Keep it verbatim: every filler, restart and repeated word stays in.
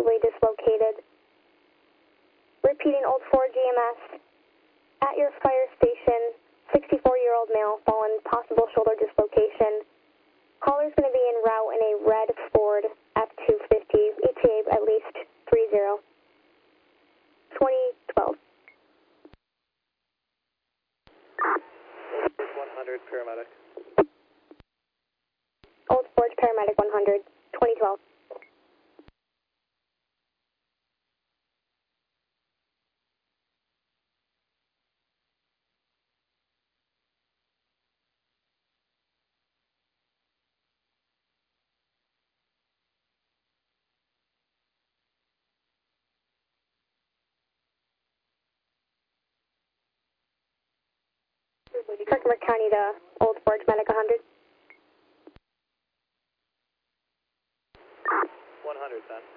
possibly dislocated. Repeating Old Ford G M S. At your fire station, sixty-four-year-old male fallen, possible shoulder dislocation. Caller's going to be en route in a red Ford F two fifty, E T A at least three zero. twenty twelve. one hundred, paramedic. Old Forge, paramedic one hundred, twenty twelve. Herkimer County to Old Forge, medic one hundred. one hundred, then.